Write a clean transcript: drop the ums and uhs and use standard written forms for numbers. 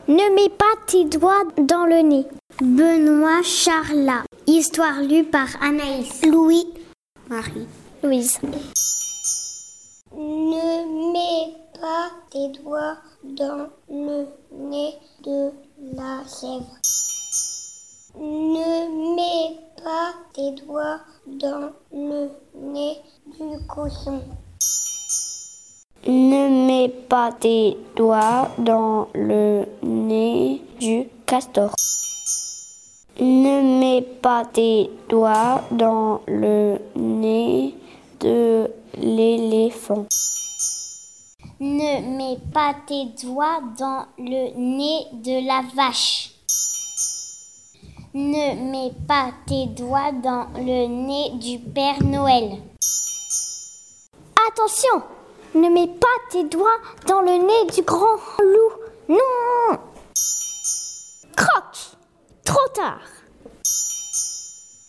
Ne mets pas tes doigts dans le nez. Benoît Charlat. Histoire lue par Anaïs. Louis. Marie. Louise. Ne mets pas tes doigts dans le nez de la chèvre. Ne mets pas tes doigts dans le nez du cochon. Ne mets pas tes doigts dans le nez du castor. Ne mets pas tes doigts dans le nez de l'éléphant. Ne mets pas tes doigts dans le nez de la vache. Ne mets pas tes doigts dans le nez du Père Noël. Attention! Ne mets pas tes doigts dans le nez du grand loup. Non! Croc! Trop tard!